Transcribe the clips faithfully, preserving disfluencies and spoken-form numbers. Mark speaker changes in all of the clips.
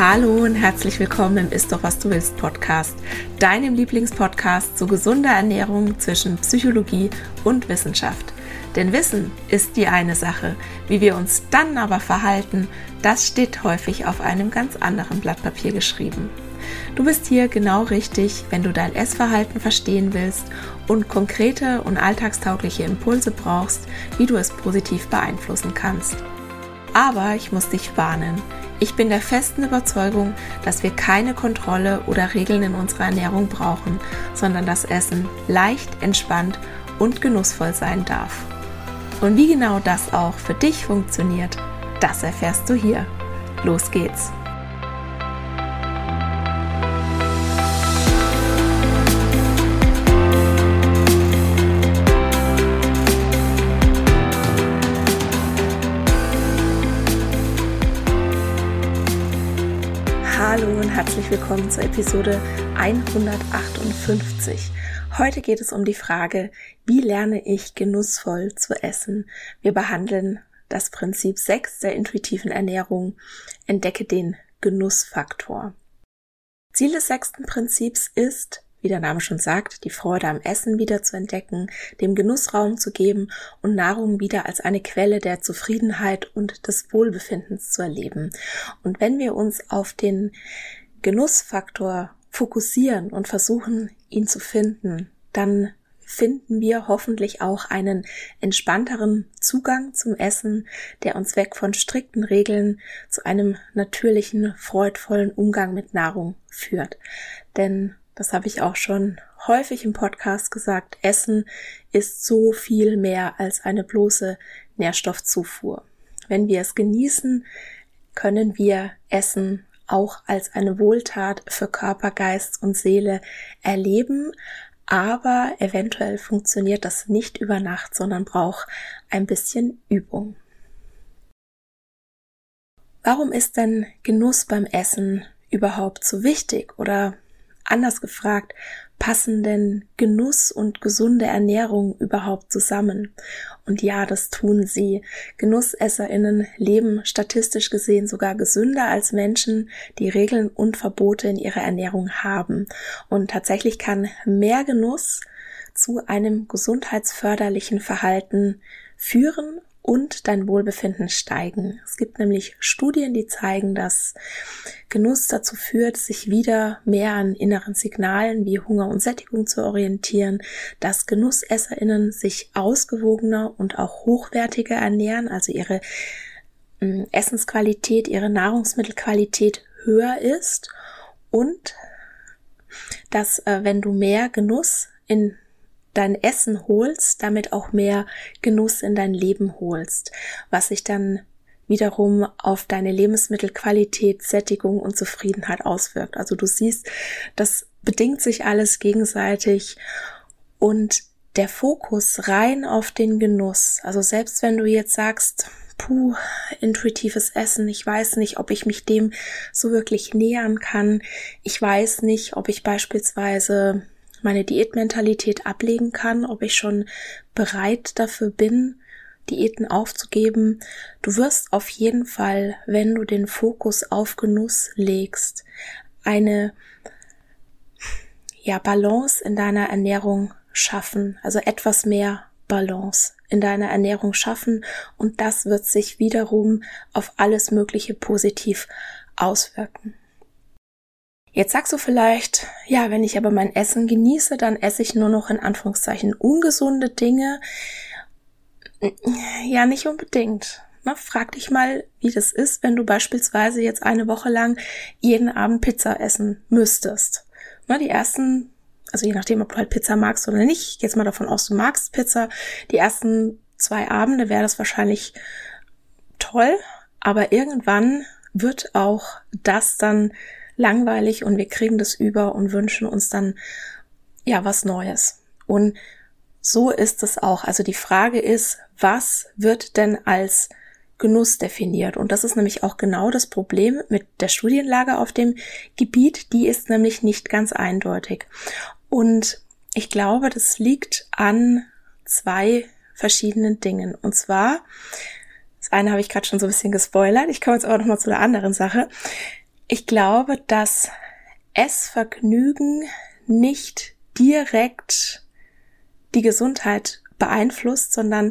Speaker 1: Hallo und herzlich willkommen im Ist doch was du willst Podcast, deinem Lieblingspodcast zu gesunder Ernährung zwischen Psychologie und Wissenschaft. Denn Wissen ist die eine Sache, wie wir uns dann aber verhalten, das steht häufig auf einem ganz anderen Blatt Papier geschrieben. Du bist hier genau richtig, wenn du dein Essverhalten verstehen willst und konkrete und alltagstaugliche Impulse brauchst, wie du es positiv beeinflussen kannst. Aber ich muss dich warnen. Ich bin der festen Überzeugung, dass wir keine Kontrolle oder Regeln in unserer Ernährung brauchen, sondern das Essen leicht, entspannt und genussvoll sein darf. Und wie genau das auch für dich funktioniert, das erfährst du hier. Los geht's! Hallo und herzlich willkommen zur Episode hundertachtundfünfzig. Heute geht es um die Frage, wie lerne ich genussvoll zu essen? Wir behandeln das Prinzip sechs der intuitiven Ernährung, entdecke den Genussfaktor. Ziel des sechsten Prinzips ist, wie der Name schon sagt, die Freude am Essen wieder zu entdecken, dem Genuss Raum zu geben und Nahrung wieder als eine Quelle der Zufriedenheit und des Wohlbefindens zu erleben. Und wenn wir uns auf den Genussfaktor fokussieren und versuchen, ihn zu finden, dann finden wir hoffentlich auch einen entspannteren Zugang zum Essen, der uns weg von strikten Regeln zu einem natürlichen, freudvollen Umgang mit Nahrung führt. Denn das habe ich auch schon häufig im Podcast gesagt. Essen ist so viel mehr als eine bloße Nährstoffzufuhr. Wenn wir es genießen, können wir Essen auch als eine Wohltat für Körper, Geist und Seele erleben. Aber eventuell funktioniert das nicht über Nacht, sondern braucht ein bisschen Übung. Warum ist denn Genuss beim Essen überhaupt so wichtig? Oder anders gefragt, passen denn Genuss und gesunde Ernährung überhaupt zusammen? Und ja, das tun sie. GenussesserInnen leben statistisch gesehen sogar gesünder als Menschen, die Regeln und Verbote in ihrer Ernährung haben. Und tatsächlich kann mehr Genuss zu einem gesundheitsförderlichen Verhalten führen und dein Wohlbefinden steigen. Es gibt nämlich Studien, die zeigen, dass Genuss dazu führt, sich wieder mehr an inneren Signalen wie Hunger und Sättigung zu orientieren, dass GenussesserInnen sich ausgewogener und auch hochwertiger ernähren, also ihre äh, Essensqualität, ihre Nahrungsmittelqualität höher ist und dass, äh, wenn du mehr Genuss in dein Essen holst, damit auch mehr Genuss in dein Leben holst, was sich dann wiederum auf deine Lebensmittelqualität, Sättigung und Zufriedenheit auswirkt. Also du siehst, das bedingt sich alles gegenseitig und der Fokus rein auf den Genuss, also selbst wenn du jetzt sagst, puh, intuitives Essen, ich weiß nicht, ob ich mich dem so wirklich nähern kann, ich weiß nicht, ob ich beispielsweise meine Diätmentalität ablegen kann, ob ich schon bereit dafür bin, Diäten aufzugeben. Du wirst auf jeden Fall, wenn du den Fokus auf Genuss legst, eine ja, Balance in deiner Ernährung schaffen, also etwas mehr Balance in deiner Ernährung schaffen und das wird sich wiederum auf alles Mögliche positiv auswirken. Jetzt sagst du vielleicht, ja, wenn ich aber mein Essen genieße, dann esse ich nur noch in Anführungszeichen ungesunde Dinge. Ja, nicht unbedingt. Na, frag dich mal, wie das ist, wenn du beispielsweise jetzt eine Woche lang jeden Abend Pizza essen müsstest. Na, die ersten, also je nachdem, ob du halt Pizza magst oder nicht, ich gehe jetzt mal davon aus, du magst Pizza. Die ersten zwei Abende wäre das wahrscheinlich toll, aber irgendwann wird auch das dann langweilig und wir kriegen das über und wünschen uns dann ja was Neues. Und so ist es auch. Also die Frage ist, was wird denn als Genuss definiert? Und das ist nämlich auch genau das Problem mit der Studienlage auf dem Gebiet. Die ist nämlich nicht ganz eindeutig. Und ich glaube, das liegt an zwei verschiedenen Dingen. Und zwar, das eine habe ich gerade schon so ein bisschen gespoilert, ich komme jetzt aber nochmal zu der anderen Sache. Ich glaube, dass Essvergnügen nicht direkt die Gesundheit beeinflusst, sondern,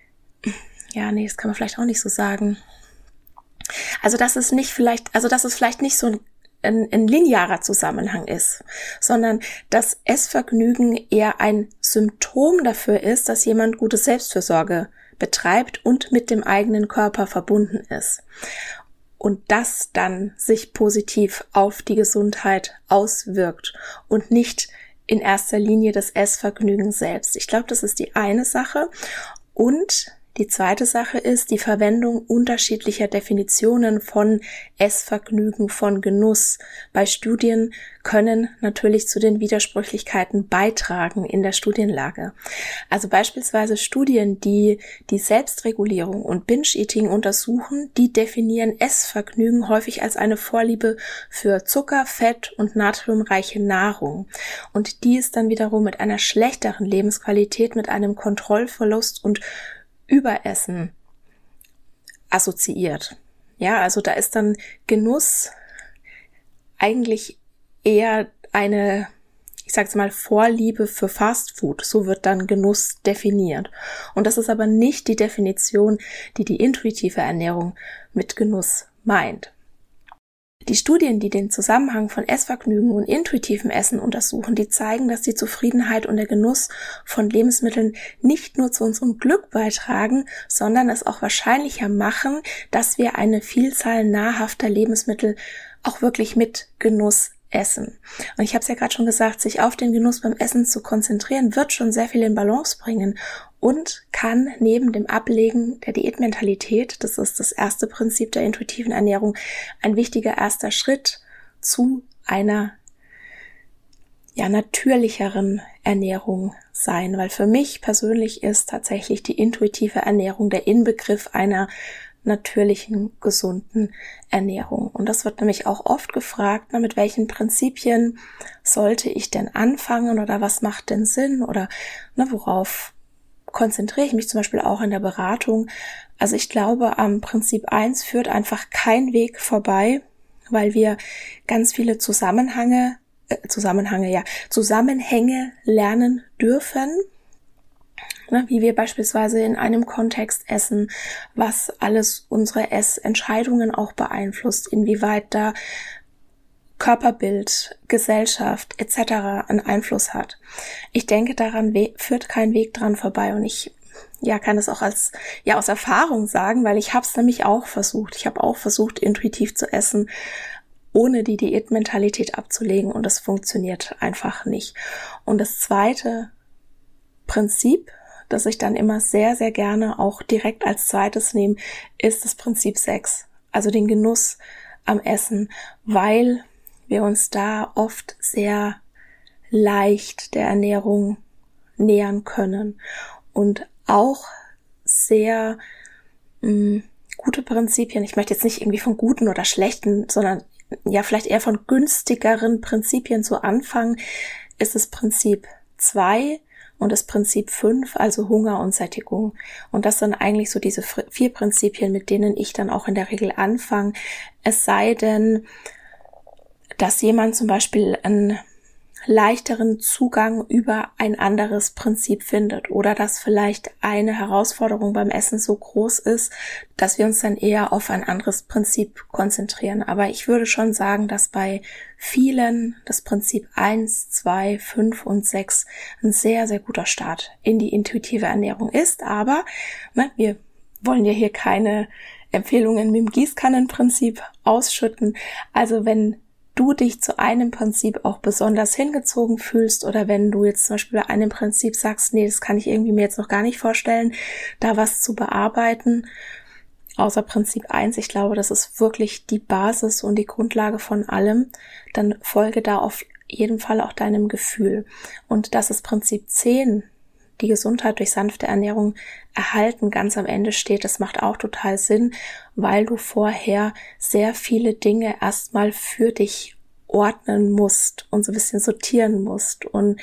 Speaker 1: ja, nee, das kann man vielleicht auch nicht so sagen. Also, dass es nicht vielleicht, also, dass es vielleicht nicht so ein, ein, ein linearer Zusammenhang ist, sondern dass Essvergnügen eher ein Symptom dafür ist, dass jemand gute Selbstfürsorge betreibt und mit dem eigenen Körper verbunden ist. Und das dann sich positiv auf die Gesundheit auswirkt und nicht in erster Linie das Essvergnügen selbst. Ich glaube, das ist die eine Sache. Und die zweite Sache ist die Verwendung unterschiedlicher Definitionen von Essvergnügen, von Genuss. Bei Studien können natürlich zu den Widersprüchlichkeiten beitragen in der Studienlage. Also beispielsweise Studien, die die Selbstregulierung und Binge-Eating untersuchen, die definieren Essvergnügen häufig als eine Vorliebe für Zucker, Fett und natriumreiche Nahrung. Und die ist dann wiederum mit einer schlechteren Lebensqualität, mit einem Kontrollverlust und Überessen assoziiert. Ja, also da ist dann Genuss eigentlich eher eine, ich sag's mal, Vorliebe für Fastfood. So wird dann Genuss definiert. Und das ist aber nicht die Definition, die die intuitive Ernährung mit Genuss meint. Die Studien, die den Zusammenhang von Essvergnügen und intuitivem Essen untersuchen, die zeigen, dass die Zufriedenheit und der Genuss von Lebensmitteln nicht nur zu unserem Glück beitragen, sondern es auch wahrscheinlicher machen, dass wir eine Vielzahl nahrhafter Lebensmittel auch wirklich mit Genuss essen. Und ich habe es ja gerade schon gesagt, sich auf den Genuss beim Essen zu konzentrieren, wird schon sehr viel in Balance bringen und kann neben dem Ablegen der Diätmentalität, das ist das erste Prinzip der intuitiven Ernährung, ein wichtiger erster Schritt zu einer ja natürlicheren Ernährung sein, weil für mich persönlich ist tatsächlich die intuitive Ernährung der Inbegriff einer natürlichen, gesunden Ernährung. Und das wird nämlich auch oft gefragt, na, mit welchen Prinzipien sollte ich denn anfangen oder was macht denn Sinn oder na, worauf konzentriere ich mich zum Beispiel auch in der Beratung. Also ich glaube, am Prinzip eins führt einfach kein Weg vorbei, weil wir ganz viele Zusammenhänge, äh, Zusammenhänge, ja, Zusammenhänge lernen dürfen. Wie wir beispielsweise in einem Kontext essen, was alles unsere Essentscheidungen auch beeinflusst, inwieweit da Körperbild, Gesellschaft et cetera einen Einfluss hat. Ich denke, daran we- führt kein Weg dran vorbei und ich ja kann es auch als ja aus Erfahrung sagen, weil ich habe es nämlich auch versucht. Ich habe auch versucht, intuitiv zu essen, ohne die Diätmentalität abzulegen und das funktioniert einfach nicht. Und das zweite Prinzip, das ich dann immer sehr, sehr gerne auch direkt als zweites nehme, ist das Prinzip sechs, also den Genuss am Essen, weil wir uns da oft sehr leicht der Ernährung nähern können und auch sehr mh, gute Prinzipien, ich möchte jetzt nicht irgendwie von guten oder schlechten, sondern ja vielleicht eher von günstigeren Prinzipien zu anfangen, ist das Prinzip zwei und das Prinzip fünf, also Hunger und Sättigung. Und das sind eigentlich so diese vier Prinzipien, mit denen ich dann auch in der Regel anfange. Es sei denn, dass jemand zum Beispiel einen leichteren Zugang über ein anderes Prinzip findet oder dass vielleicht eine Herausforderung beim Essen so groß ist, dass wir uns dann eher auf ein anderes Prinzip konzentrieren. Aber ich würde schon sagen, dass bei vielen das Prinzip eins, zwei, fünf und sechs ein sehr, sehr guter Start in die intuitive Ernährung ist. Aber ne, wir wollen ja hier keine Empfehlungen mit dem Gießkannenprinzip ausschütten. Also wenn du dich zu einem Prinzip auch besonders hingezogen fühlst oder wenn du jetzt zum Beispiel bei einem Prinzip sagst, nee, das kann ich irgendwie mir jetzt noch gar nicht vorstellen, da was zu bearbeiten, außer Prinzip eins, ich glaube, das ist wirklich die Basis und die Grundlage von allem, dann folge da auf jeden Fall auch deinem Gefühl. Und dass das Prinzip zehn, die Gesundheit durch sanfte Ernährung erhalten, ganz am Ende steht, das macht auch total Sinn, weil du vorher sehr viele Dinge erstmal für dich ordnen musst und so ein bisschen sortieren musst. Und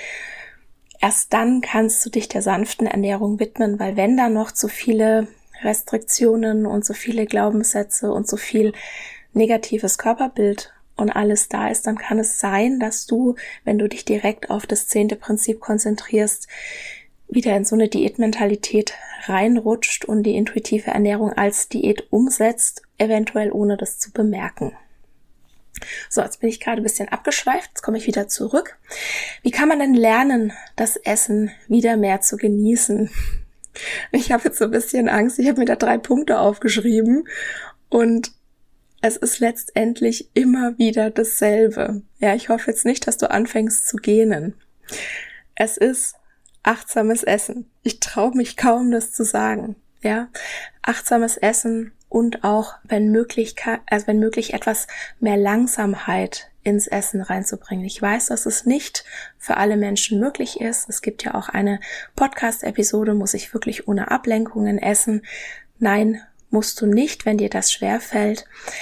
Speaker 1: erst dann kannst du dich der sanften Ernährung widmen, weil wenn da noch zu viele Restriktionen und so viele Glaubenssätze und so viel negatives Körperbild und alles da ist, dann kann es sein, dass du, wenn du dich direkt auf das zehnte Prinzip konzentrierst, wieder in so eine Diätmentalität reinrutscht und die intuitive Ernährung als Diät umsetzt, eventuell ohne das zu bemerken. So, jetzt bin ich gerade ein bisschen abgeschweift, jetzt komme ich wieder zurück. Wie kann man denn lernen, das Essen wieder mehr zu genießen? Ich habe jetzt so ein bisschen Angst, ich habe mir da drei Punkte aufgeschrieben und es ist letztendlich immer wieder dasselbe. Ja, ich hoffe jetzt nicht, dass du anfängst zu gähnen. Es ist achtsames Essen. Ich traue mich kaum, das zu sagen. Ja, achtsames Essen und auch, wenn möglich, also wenn möglich, etwas mehr Langsamkeit ins Essen reinzubringen. Ich weiß, dass es nicht für alle Menschen möglich ist. Es gibt ja auch eine Podcast-Episode, muss ich wirklich ohne Ablenkungen essen? Nein, musst du nicht, wenn dir das schwerfällt.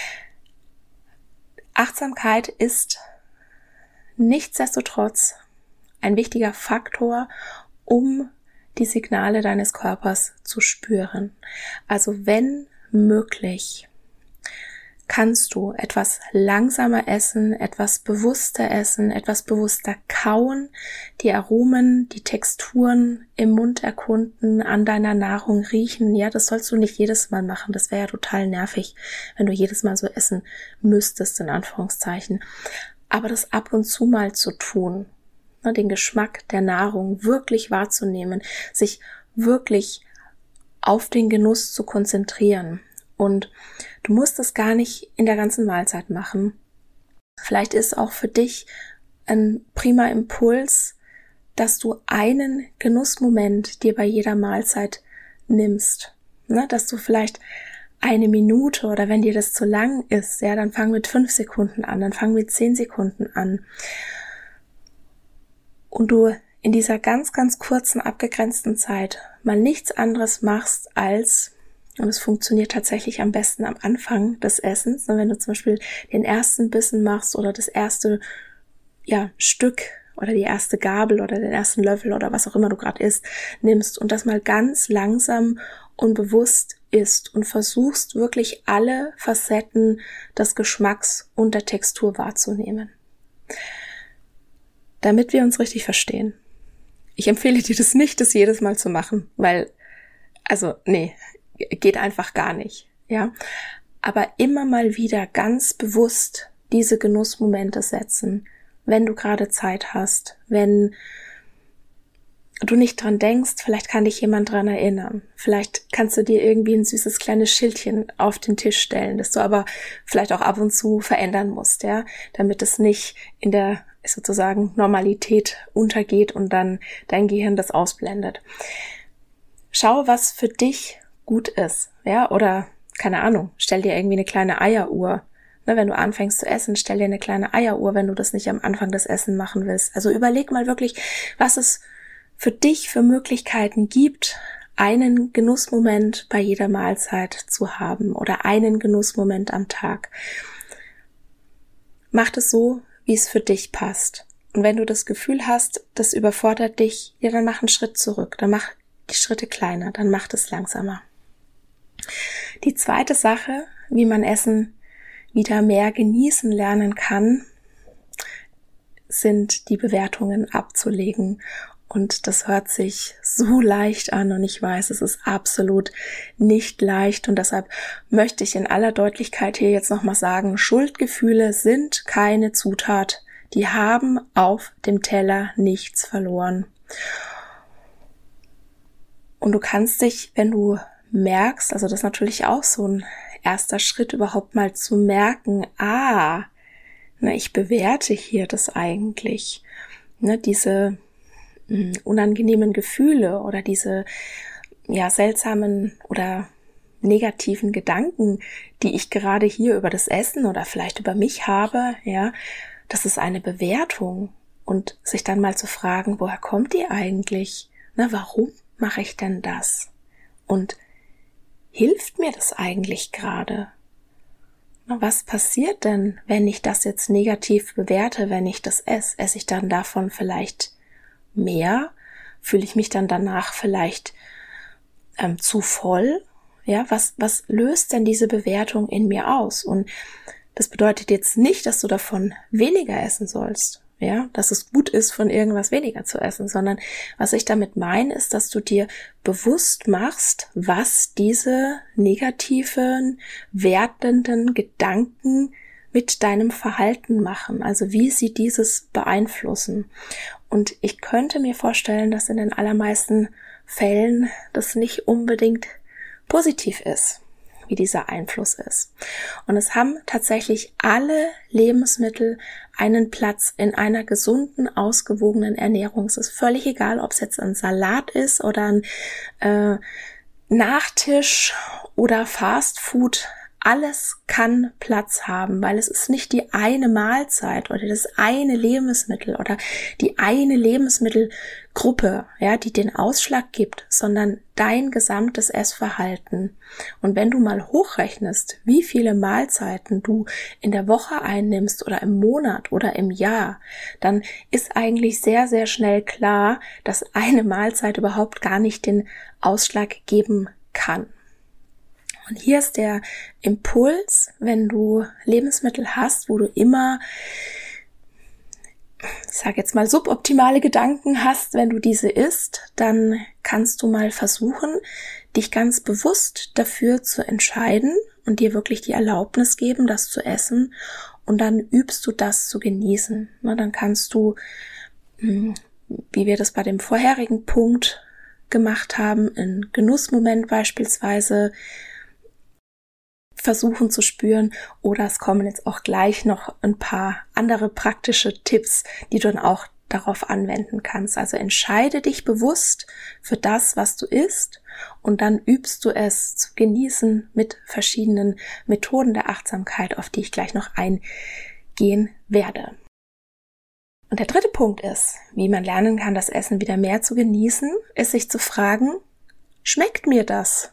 Speaker 1: Achtsamkeit ist nichtsdestotrotz ein wichtiger Faktor, um die Signale deines Körpers zu spüren. Also wenn möglich, kannst du etwas langsamer essen, etwas bewusster essen, etwas bewusster kauen, die Aromen, die Texturen im Mund erkunden, an deiner Nahrung riechen. Ja, das sollst du nicht jedes Mal machen. Das wäre ja total nervig, wenn du jedes Mal so essen müsstest, in Anführungszeichen. Aber das ab und zu mal zu tun, ne, den Geschmack der Nahrung wirklich wahrzunehmen, sich wirklich auf den Genuss zu konzentrieren. Und du musst es gar nicht in der ganzen Mahlzeit machen. Vielleicht ist auch für dich ein prima Impuls, dass du einen Genussmoment dir bei jeder Mahlzeit nimmst. Ne? Dass du vielleicht eine Minute oder wenn dir das zu lang ist, ja, dann fang mit fünf Sekunden an, dann fang mit zehn Sekunden an. Und du in dieser ganz, ganz kurzen, abgegrenzten Zeit mal nichts anderes machst als, und es funktioniert tatsächlich am besten am Anfang des Essens, wenn du zum Beispiel den ersten Bissen machst oder das erste ja, Stück oder die erste Gabel oder den ersten Löffel oder was auch immer du gerade isst, nimmst und das mal ganz langsam und bewusst isst und versuchst wirklich alle Facetten des Geschmacks und der Textur wahrzunehmen. Damit wir uns richtig verstehen. Ich empfehle dir das nicht, das jedes Mal zu machen, weil, also, nee, geht einfach gar nicht, ja. Aber immer mal wieder ganz bewusst diese Genussmomente setzen, wenn du gerade Zeit hast, wenn du nicht dran denkst, vielleicht kann dich jemand dran erinnern. Vielleicht kannst du dir irgendwie ein süßes kleines Schildchen auf den Tisch stellen, das du aber vielleicht auch ab und zu verändern musst, ja, damit es nicht in der sozusagen Normalität untergeht und dann dein Gehirn das ausblendet. Schau, was für dich gut ist, ja, oder keine Ahnung, stell dir irgendwie eine kleine Eieruhr. Ne, wenn du anfängst zu essen, stell dir eine kleine Eieruhr, wenn du das nicht am Anfang des Essen machen willst. Also überleg mal wirklich, was es für dich für Möglichkeiten gibt, einen Genussmoment bei jeder Mahlzeit zu haben oder einen Genussmoment am Tag. Mach es so, wie es für dich passt. Und wenn du das Gefühl hast, das überfordert dich, ja, dann mach einen Schritt zurück, dann mach die Schritte kleiner, dann mach es langsamer. Die zweite Sache, wie man Essen wieder mehr genießen lernen kann, sind die Bewertungen abzulegen. Und das hört sich so leicht an und ich weiß, es ist absolut nicht leicht und deshalb möchte ich in aller Deutlichkeit hier jetzt nochmal sagen, Schuldgefühle sind keine Zutat. Die haben auf dem Teller nichts verloren. Und du kannst dich, wenn du merkst, also das ist natürlich auch so ein erster Schritt überhaupt mal zu merken, ah, na, ich bewerte hier das eigentlich, ne, diese unangenehmen Gefühle oder diese ja seltsamen oder negativen Gedanken, die ich gerade hier über das Essen oder vielleicht über mich habe, ja, das ist eine Bewertung und sich dann mal zu fragen, woher kommt die eigentlich? Na, warum mache ich denn das? Und hilft mir das eigentlich gerade? Na, was passiert denn, wenn ich das jetzt negativ bewerte, wenn ich das esse? Esse ich dann davon vielleicht mehr? Fühle ich mich dann danach vielleicht ähm, zu voll? Ja, was, was löst denn diese Bewertung in mir aus? Und Das bedeutet jetzt nicht, dass du davon weniger essen sollst, ja, dass es gut ist, von irgendwas weniger zu essen, sondern was ich damit meine, ist, dass du dir bewusst machst, was diese negativen, wertenden Gedanken mit deinem Verhalten machen, also wie sie dieses beeinflussen. Und ich könnte mir vorstellen, dass in den allermeisten Fällen das nicht unbedingt positiv ist, wie dieser Einfluss ist. Und es haben tatsächlich alle Lebensmittel einen Platz in einer gesunden, ausgewogenen Ernährung. Es ist völlig egal, ob es jetzt ein Salat ist oder ein äh, Nachtisch oder Fastfood. Alles kann Platz haben, weil es ist nicht die eine Mahlzeit oder das eine Lebensmittel oder die eine Lebensmittelgruppe, ja, die den Ausschlag gibt, sondern dein gesamtes Essverhalten. Und wenn du mal hochrechnest, wie viele Mahlzeiten du in der Woche einnimmst oder im Monat oder im Jahr, dann ist eigentlich sehr, sehr schnell klar, dass eine Mahlzeit überhaupt gar nicht den Ausschlag geben kann. Und hier ist der Impuls, wenn du Lebensmittel hast, wo du immer, ich sage jetzt mal, suboptimale Gedanken hast, wenn du diese isst, dann kannst du mal versuchen, dich ganz bewusst dafür zu entscheiden und dir wirklich die Erlaubnis geben, das zu essen, und dann übst du das zu genießen. Na, dann kannst du, wie wir das bei dem vorherigen Punkt gemacht haben, in Genussmoment beispielsweise versuchen zu spüren, oder es kommen jetzt auch gleich noch ein paar andere praktische Tipps, die du dann auch darauf anwenden kannst. Also entscheide dich bewusst für das, was du isst, und dann übst du es zu genießen mit verschiedenen Methoden der Achtsamkeit, auf die ich gleich noch eingehen werde. Und der dritte Punkt ist, wie man lernen kann, das Essen wieder mehr zu genießen, ist sich zu fragen, schmeckt mir das?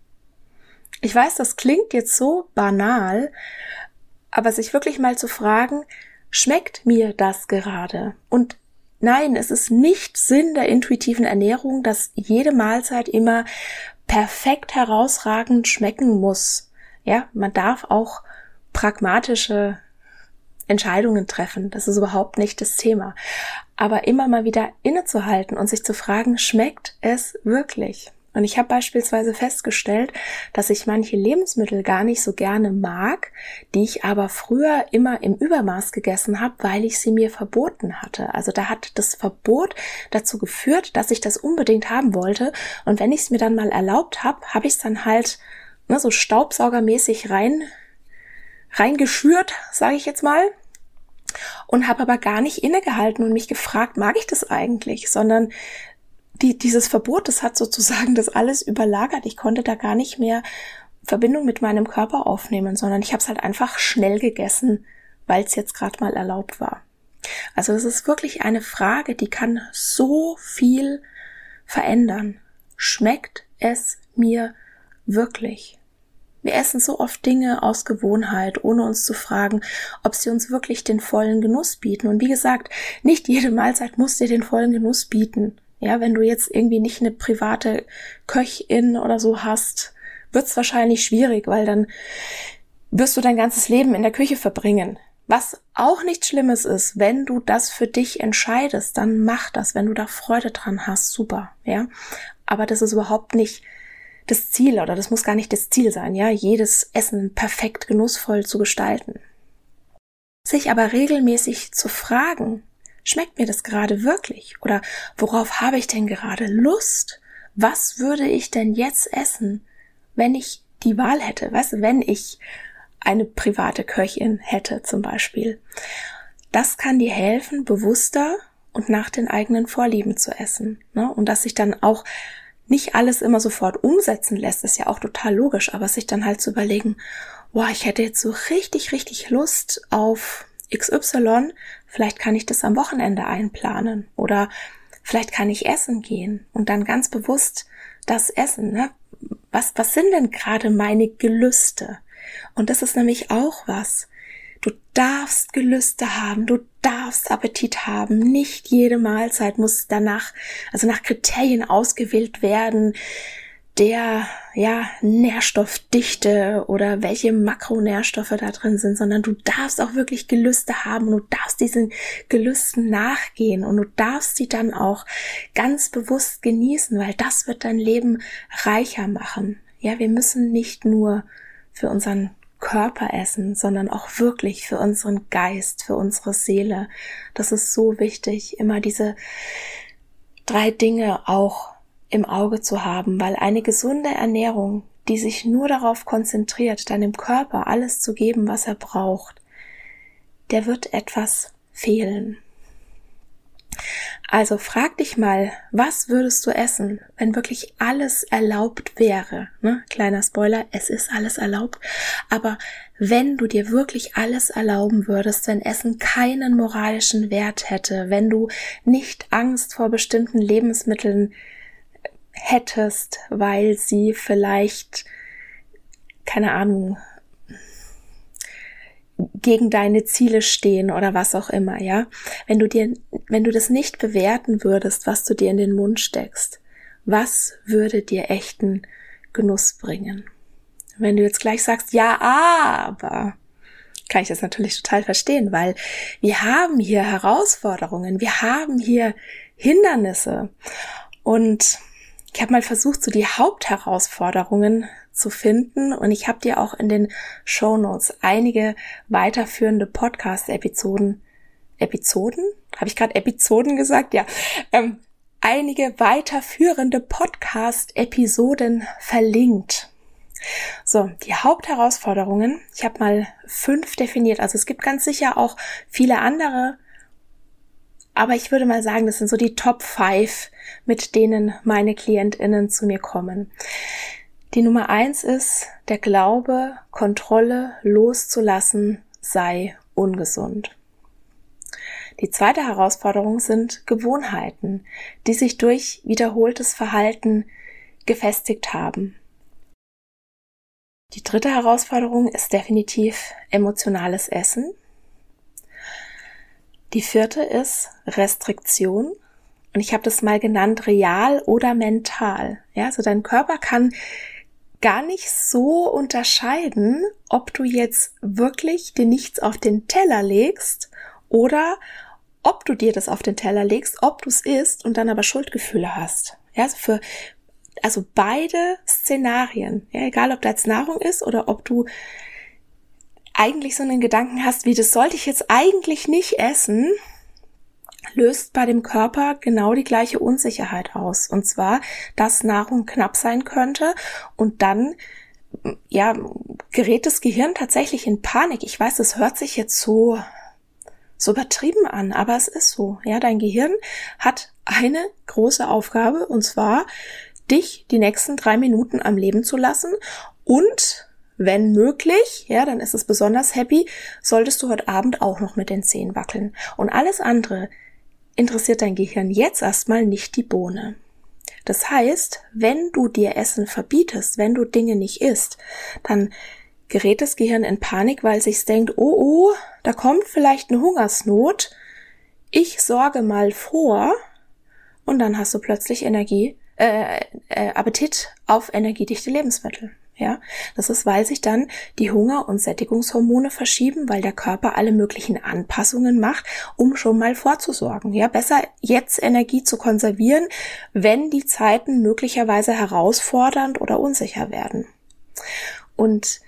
Speaker 1: Ich weiß, das klingt jetzt so banal, aber sich wirklich mal zu fragen, schmeckt mir das gerade? Und nein, es ist nicht Sinn der intuitiven Ernährung, dass jede Mahlzeit immer perfekt herausragend schmecken muss. Ja, man darf auch pragmatische Entscheidungen treffen. Das ist überhaupt nicht das Thema. Aber immer mal wieder innezuhalten und sich zu fragen, schmeckt es wirklich? Und ich habe beispielsweise festgestellt, dass ich manche Lebensmittel gar nicht so gerne mag, die ich aber früher immer im Übermaß gegessen habe, weil ich sie mir verboten hatte. Also da hat das Verbot dazu geführt, dass ich das unbedingt haben wollte. Und wenn ich es mir dann mal erlaubt habe, habe ich es dann halt ne, so staubsaugermäßig rein reingeschürt, sage ich jetzt mal. Und habe aber gar nicht innegehalten und mich gefragt, mag ich das eigentlich? Sondern Die, dieses Verbot, das hat sozusagen das alles überlagert. Ich konnte da gar nicht mehr Verbindung mit meinem Körper aufnehmen, sondern ich habe es halt einfach schnell gegessen, weil es jetzt gerade mal erlaubt war. Also es ist wirklich eine Frage, die kann so viel verändern. Schmeckt es mir wirklich? Wir essen so oft Dinge aus Gewohnheit, ohne uns zu fragen, ob sie uns wirklich den vollen Genuss bieten. Und wie gesagt, nicht jede Mahlzeit muss dir den vollen Genuss bieten. Ja, wenn du jetzt irgendwie nicht eine private Köchin oder so hast, wird's wahrscheinlich schwierig, weil dann wirst du dein ganzes Leben in der Küche verbringen. Was auch nichts Schlimmes ist, wenn du das für dich entscheidest, dann mach das. Wenn du da Freude dran hast, super, ja. Aber das ist überhaupt nicht das Ziel, oder das muss gar nicht das Ziel sein, ja, jedes Essen perfekt genussvoll zu gestalten. Sich aber regelmäßig zu fragen, schmeckt mir das gerade wirklich? Oder worauf habe ich denn gerade Lust? Was würde ich denn jetzt essen, wenn ich die Wahl hätte? Weißt du, wenn ich eine private Köchin hätte zum Beispiel. Das kann dir helfen, bewusster und nach den eigenen Vorlieben zu essen. Ne? Und dass sich dann auch nicht alles immer sofort umsetzen lässt, ist ja auch total logisch, aber sich dann halt zu überlegen, boah, ich hätte jetzt so richtig, richtig Lust auf X Y, vielleicht kann ich das am Wochenende einplanen oder vielleicht kann ich essen gehen und dann ganz bewusst das essen. Ne? Was, was sind denn gerade meine Gelüste? Und das ist nämlich auch was. Du darfst Gelüste haben, du darfst Appetit haben. Nicht jede Mahlzeit muss danach, also nach Kriterien ausgewählt werden, der, ja, Nährstoffdichte oder welche Makronährstoffe da drin sind, sondern du darfst auch wirklich Gelüste haben und du darfst diesen Gelüsten nachgehen und du darfst sie dann auch ganz bewusst genießen, weil das wird dein Leben reicher machen. Ja, wir müssen nicht nur für unseren Körper essen, sondern auch wirklich für unseren Geist, für unsere Seele. Das ist so wichtig, immer diese drei Dinge auch im Auge zu haben, weil eine gesunde Ernährung, die sich nur darauf konzentriert, deinem Körper alles zu geben, was er braucht, der wird etwas fehlen. Also frag dich mal, was würdest du essen, wenn wirklich alles erlaubt wäre? Ne? Kleiner Spoiler, es ist alles erlaubt. Aber wenn du dir wirklich alles erlauben würdest, wenn Essen keinen moralischen Wert hätte, wenn du nicht Angst vor bestimmten Lebensmitteln hättest, weil sie vielleicht, keine Ahnung, gegen deine Ziele stehen oder was auch immer, ja. Wenn du dir, wenn du das nicht bewerten würdest, was du dir in den Mund steckst, was würde dir echten Genuss bringen? Wenn du jetzt gleich sagst, ja, aber, kann ich das natürlich total verstehen, weil wir haben hier Herausforderungen, wir haben hier Hindernisse und ich habe mal versucht, so die Hauptherausforderungen zu finden und ich habe dir auch in den Shownotes einige weiterführende Podcast-Episoden, Episoden? Habe ich gerade Episoden gesagt? Ja, ähm, einige weiterführende Podcast-Episoden verlinkt. So, die Hauptherausforderungen, ich habe mal fünf definiert, also es gibt ganz sicher auch viele andere, aber ich würde mal sagen, das sind so die Top fünf, mit denen meine KlientInnen zu mir kommen. Die Nummer eins ist, der Glaube, Kontrolle loszulassen, sei ungesund. Die zweite Herausforderung sind Gewohnheiten, die sich durch wiederholtes Verhalten gefestigt haben. Die dritte Herausforderung ist definitiv emotionales Essen. Die vierte ist Restriktion. Und ich habe das mal genannt, real oder mental. Ja, also dein Körper kann gar nicht so unterscheiden, ob du jetzt wirklich dir nichts auf den Teller legst oder ob du dir das auf den Teller legst, ob du es isst und dann aber Schuldgefühle hast. Ja, also für, also beide Szenarien, ja, egal ob da jetzt Nahrung ist oder ob du eigentlich so einen Gedanken hast, wie das sollte ich jetzt eigentlich nicht essen, löst bei dem Körper genau die gleiche Unsicherheit aus. Und zwar, dass Nahrung knapp sein könnte und dann, ja, gerät das Gehirn tatsächlich in Panik. Ich weiß, das hört sich jetzt so, so übertrieben an, aber es ist so. Ja, dein Gehirn hat eine große Aufgabe und zwar, dich die nächsten drei Minuten am Leben zu lassen und wenn möglich, ja, dann ist es besonders happy, solltest du heute Abend auch noch mit den Zähnen wackeln. Und alles andere interessiert dein Gehirn jetzt erstmal nicht die Bohne. Das heißt, wenn du dir Essen verbietest, wenn du Dinge nicht isst, dann gerät das Gehirn in Panik, weil sich denkt, oh, oh, da kommt vielleicht eine Hungersnot, ich sorge mal vor und dann hast du plötzlich Energie, äh, äh, Appetit auf energiedichte Lebensmittel. Ja, das ist, weil sich dann die Hunger- und Sättigungshormone verschieben, weil der Körper alle möglichen Anpassungen macht, um schon mal vorzusorgen. Ja, besser jetzt Energie zu konservieren, wenn die Zeiten möglicherweise herausfordernd oder unsicher werden. Und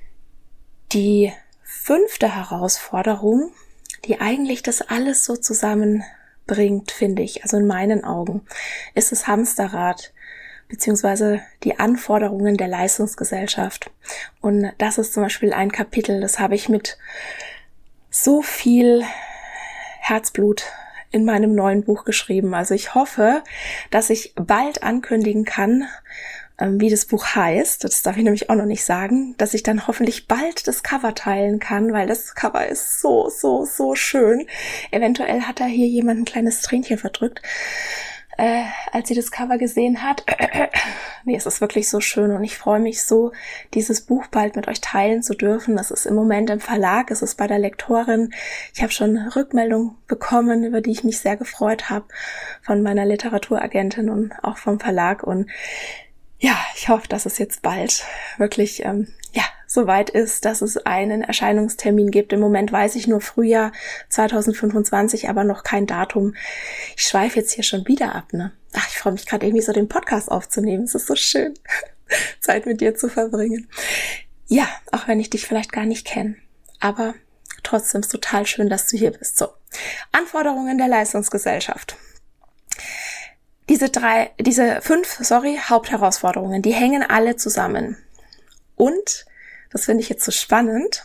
Speaker 1: die fünfte Herausforderung, die eigentlich das alles so zusammenbringt, finde ich, also in meinen Augen, ist das Hamsterrad, beziehungsweise die Anforderungen der Leistungsgesellschaft. Und das ist zum Beispiel ein Kapitel, das habe ich mit so viel Herzblut in meinem neuen Buch geschrieben. Also ich hoffe, dass ich bald ankündigen kann, wie das Buch heißt. Das darf ich nämlich auch noch nicht sagen, dass ich dann hoffentlich bald das Cover teilen kann, weil das Cover ist so, so, so schön. Eventuell hat da hier jemand ein kleines Tränchen verdrückt. Äh, als sie das Cover gesehen hat. Nee, es ist wirklich so schön und ich freue mich so, dieses Buch bald mit euch teilen zu dürfen. Das ist im Moment im Verlag, es ist bei der Lektorin. Ich habe schon Rückmeldungen bekommen, über die ich mich sehr gefreut habe, von meiner Literaturagentin und auch vom Verlag. Und ja, ich hoffe, dass es jetzt bald wirklich ähm, ja soweit ist, dass es einen Erscheinungstermin gibt. Im Moment weiß ich nur Frühjahr zwanzig fünfundzwanzig, aber noch kein Datum. Ich schweife jetzt hier schon wieder ab, ne? Ach, ich freue mich gerade irgendwie so, den Podcast aufzunehmen. Es ist so schön, Zeit mit dir zu verbringen. Ja, auch wenn ich dich vielleicht gar nicht kenne. Aber trotzdem ist total schön, dass du hier bist. So, Anforderungen der Leistungsgesellschaft. Diese drei, diese fünf, sorry, Hauptherausforderungen, die hängen alle zusammen. Und, das finde ich jetzt so spannend,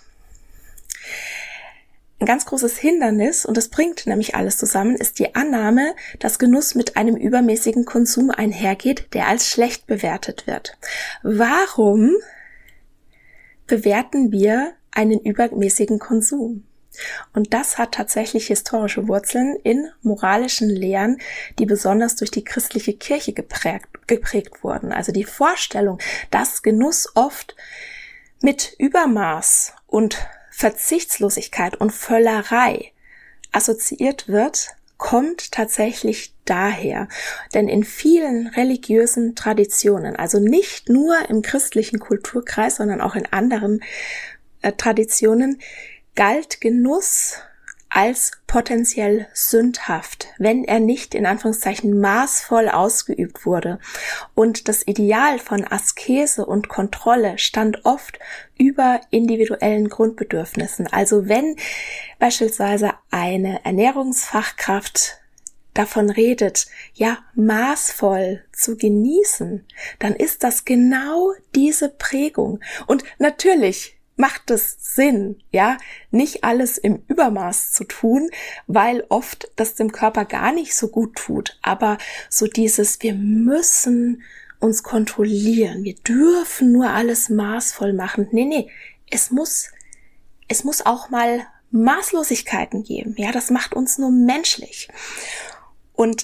Speaker 1: ein ganz großes Hindernis, und das bringt nämlich alles zusammen, ist die Annahme, dass Genuss mit einem übermäßigen Konsum einhergeht, der als schlecht bewertet wird. Warum bewerten wir einen übermäßigen Konsum? Und das hat tatsächlich historische Wurzeln in moralischen Lehren, die besonders durch die christliche Kirche geprägt, geprägt wurden. Also die Vorstellung, dass Genuss oft mit Übermaß und Verzichtslosigkeit und Völlerei assoziiert wird, kommt tatsächlich daher. Denn in vielen religiösen Traditionen, also nicht nur im christlichen Kulturkreis, sondern auch in anderen äh, Traditionen, galt Genuss als potenziell sündhaft, wenn er nicht in Anführungszeichen maßvoll ausgeübt wurde. Und das Ideal von Askese und Kontrolle stand oft über individuellen Grundbedürfnissen. Also wenn beispielsweise eine Ernährungsfachkraft davon redet, ja, maßvoll zu genießen, dann ist das genau diese Prägung. Und natürlich macht es Sinn, ja, nicht alles im Übermaß zu tun, weil oft das dem Körper gar nicht so gut tut. Aber so dieses, wir müssen uns kontrollieren, wir dürfen nur alles maßvoll machen. Nee, nee, es muss, es muss auch mal Maßlosigkeiten geben. Ja, das macht uns nur menschlich. Und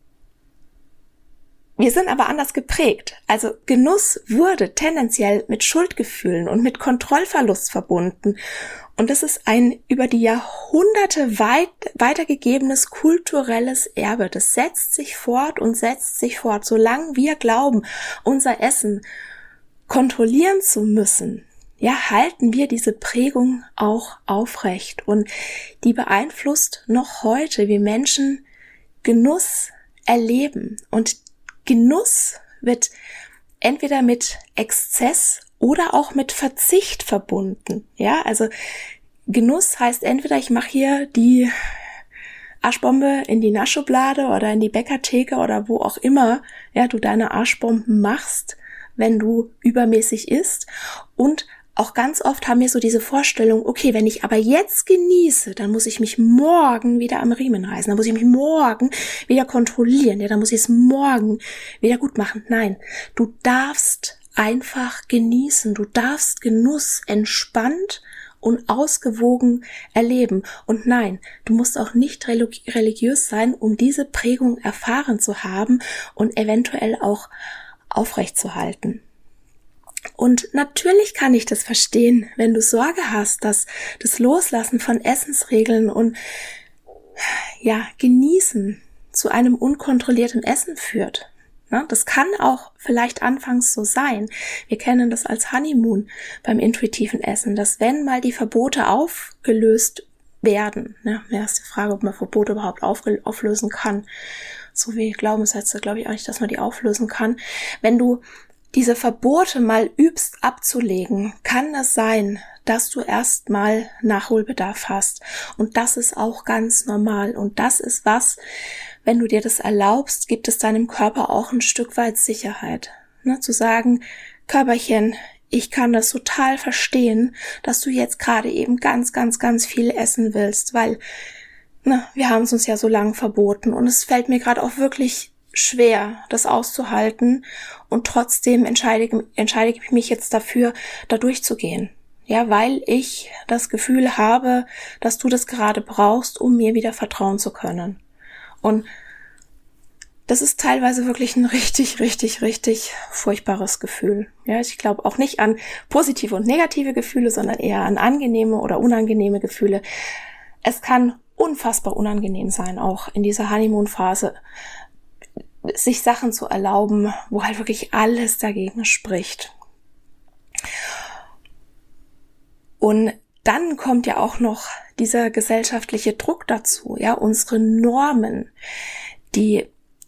Speaker 1: wir sind aber anders geprägt. Also Genuss wurde tendenziell mit Schuldgefühlen und mit Kontrollverlust verbunden. Und das ist ein über die Jahrhunderte weit weitergegebenes kulturelles Erbe. Das setzt sich fort und setzt sich fort. Solange wir glauben, unser Essen kontrollieren zu müssen, ja, halten wir diese Prägung auch aufrecht. Und die beeinflusst noch heute, wie Menschen Genuss erleben. Und Genuss wird entweder mit Exzess oder auch mit Verzicht verbunden. Ja, also Genuss heißt entweder, ich mache hier die Arschbombe in die Naschschublade oder in die Bäckertheke oder wo auch immer, ja, du deine Arschbomben machst, wenn du übermäßig isst. Und auch ganz oft haben wir so diese Vorstellung, okay, wenn ich aber jetzt genieße, dann muss ich mich morgen wieder am Riemen reißen, dann muss ich mich morgen wieder kontrollieren, ja, dann muss ich es morgen wieder gut machen. Nein, du darfst einfach genießen, du darfst Genuss entspannt und ausgewogen erleben. Und nein, du musst auch nicht religiös sein, um diese Prägung erfahren zu haben und eventuell auch aufrechtzuerhalten. Und natürlich kann ich das verstehen, wenn du Sorge hast, dass das Loslassen von Essensregeln und ja, Genießen zu einem unkontrollierten Essen führt. Ja, das kann auch vielleicht anfangs so sein. Wir kennen das als Honeymoon beim intuitiven Essen, dass wenn mal die Verbote aufgelöst werden, ne, ja, ist die Frage, ob man Verbote überhaupt aufge- auflösen kann. So wie Glaubenssätze, glaube ich auch nicht, dass man die auflösen kann. Wenn du diese Verbote mal übst abzulegen, kann es sein, dass du erstmal Nachholbedarf hast. Und das ist auch ganz normal. Und das ist was, wenn du dir das erlaubst, gibt es deinem Körper auch ein Stück weit Sicherheit. Ne, zu sagen, Körperchen, ich kann das total verstehen, dass du jetzt gerade eben ganz, ganz, ganz viel essen willst, weil na, wir haben es uns ja so lange verboten. Und es fällt mir gerade auch wirklich schwer, das auszuhalten, und trotzdem entscheide, entscheide ich mich jetzt dafür, da durchzugehen. Ja, weil ich das Gefühl habe, dass du das gerade brauchst, um mir wieder vertrauen zu können. Und das ist teilweise wirklich ein richtig, richtig, richtig furchtbares Gefühl. Ja, ich glaube auch nicht an positive und negative Gefühle, sondern eher an angenehme oder unangenehme Gefühle. Es kann unfassbar unangenehm sein, auch in dieser Honeymoon-Phase. sich Sachen zu erlauben, wo halt wirklich alles dagegen spricht. Und dann kommt ja auch noch dieser gesellschaftliche Druck dazu, ja, unsere Normen, die,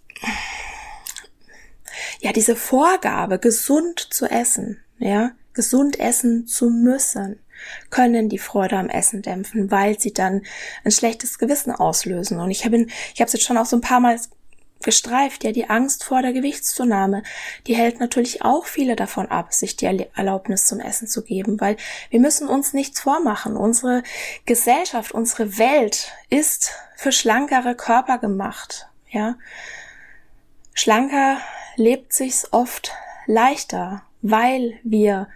Speaker 1: ja, diese Vorgabe, gesund zu essen, ja, gesund essen zu müssen, können die Freude am Essen dämpfen, weil sie dann ein schlechtes Gewissen auslösen. Und ich habe ich habe es jetzt schon auch so ein paar Mal gestreift, ja, die Angst vor der Gewichtszunahme, die hält natürlich auch viele davon ab, sich die Erlaubnis zum Essen zu geben, weil wir müssen uns nichts vormachen. Unsere Gesellschaft, unsere Welt ist für schlankere Körper gemacht, ja. Schlanker lebt sich's oft leichter, weil wir